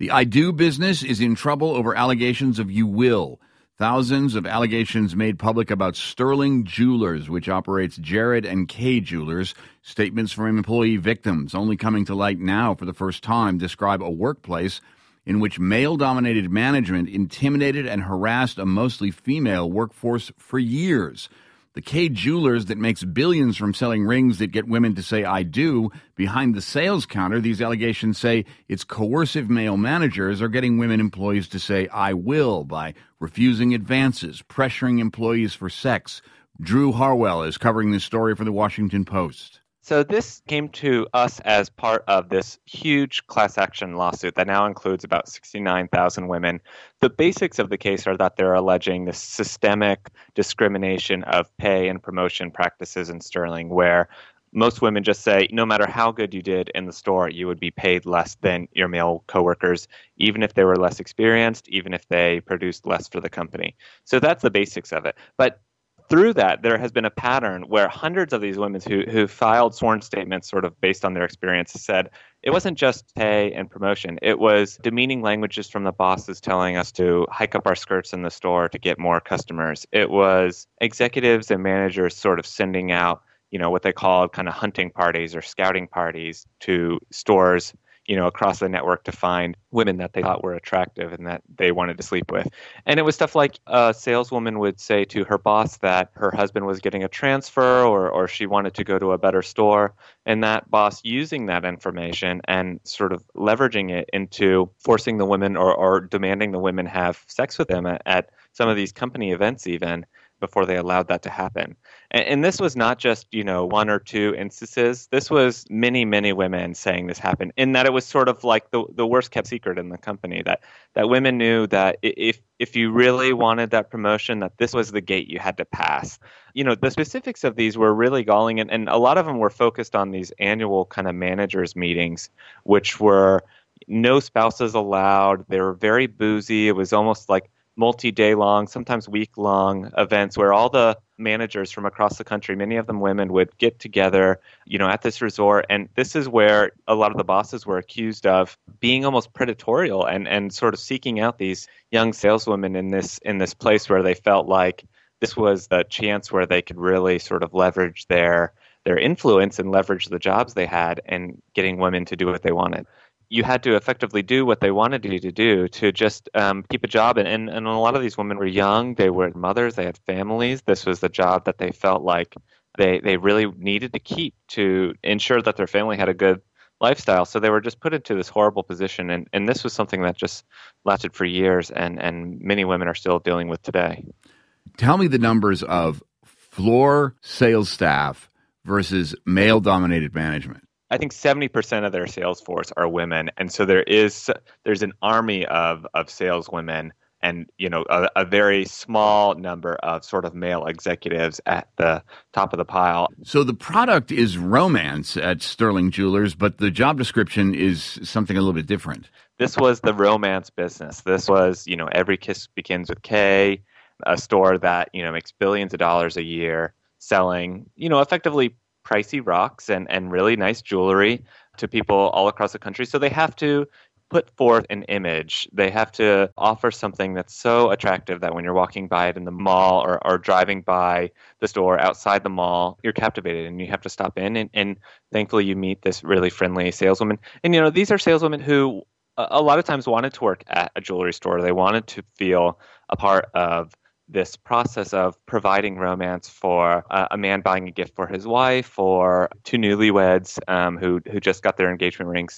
The I Do business is in trouble over allegations of you will. Thousands of allegations made public about Sterling Jewelers, which operates Jared and Kay Jewelers. Statements from employee victims, only coming to light now for the first time, describe a workplace in which male-dominated management intimidated and harassed a mostly female workforce for years. The Kay Jewelers that makes billions from selling rings that get women to say I do, behind the sales counter, these allegations say its coercive male managers are getting women employees to say I will by refusing advances, pressuring employees for sex. Drew Harwell is covering this story for the Washington Post. So this came to us as part of this huge class action lawsuit that now includes about 69,000 women. The basics of the case are that they're alleging this systemic discrimination of pay and promotion practices in Sterling, where most women just say, no matter how good you did in the store, you would be paid less than your male coworkers, even if they were less experienced, even if they produced less for the company. So that's the basics of it. But through that, there has been a pattern where hundreds of these women who filed sworn statements sort of based on their experience said it wasn't just pay and promotion. It was demeaning languages from the bosses telling us to hike up our skirts in the store to get more customers. It was executives and managers sort of sending out, what they called kind of hunting parties or scouting parties to stores, across the network to find women that they thought were attractive and that they wanted to sleep with. And it was stuff like a saleswoman would say to her boss that her husband was getting a transfer or she wanted to go to a better store. And that boss using that information and sort of leveraging it into forcing the women or demanding the women have sex with them at some of these company events even, before they allowed that to happen. And this was not just, one or two instances. This was many, many women saying this happened, in that it was sort of like the worst kept secret in the company, that women knew that if you really wanted that promotion, that this was the gate you had to pass. The specifics of these were really galling, and a lot of them were focused on these annual kind of managers meetings, which were no spouses allowed. They were very boozy. It was almost like multi-day long, sometimes week-long events where all the managers from across the country, many of them women, would get together, at this resort. And this is where a lot of the bosses were accused of being almost predatorial and sort of seeking out these young saleswomen in this place where they felt like this was the chance where they could really sort of leverage their influence and leverage the jobs they had and getting women to do what they wanted. You had to effectively do what they wanted you to do to just keep a job. And a lot of these women were young. They were mothers. They had families. This was the job that they felt like they really needed to keep to ensure that their family had a good lifestyle. So they were just put into this horrible position. And this was something that just lasted for years and many women are still dealing with today. Tell me the numbers of floor sales staff versus male-dominated management. I think 70% of their sales force are women. And so there's an army of saleswomen and, a very small number of sort of male executives at the top of the pile. So the product is romance at Sterling Jewelers, but the job description is something a little bit different. This was the romance business. This was, Every Kiss Begins with Kay, a store that, makes billions of dollars a year selling, effectively pricey rocks and really nice jewelry to people all across the country. So they have to put forth an image. They have to offer something that's so attractive that when you're walking by it in the mall or driving by the store outside the mall, you're captivated and you have to stop in. And thankfully you meet this really friendly saleswoman. And, these are saleswomen who a lot of times wanted to work at a jewelry store. They wanted to feel a part of this process of providing romance for a man buying a gift for his wife or two newlyweds who just got their engagement rings.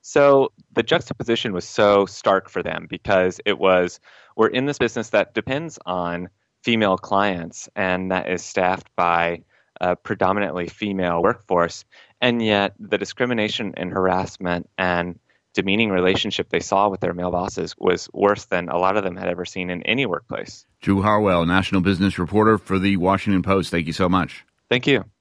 So the juxtaposition was so stark for them because we're in this business that depends on female clients and that is staffed by a predominantly female workforce. And yet the discrimination and harassment and demeaning relationship they saw with their male bosses was worse than a lot of them had ever seen in any workplace. Drew Harwell, national business reporter for the Washington Post. Thank you so much. Thank you.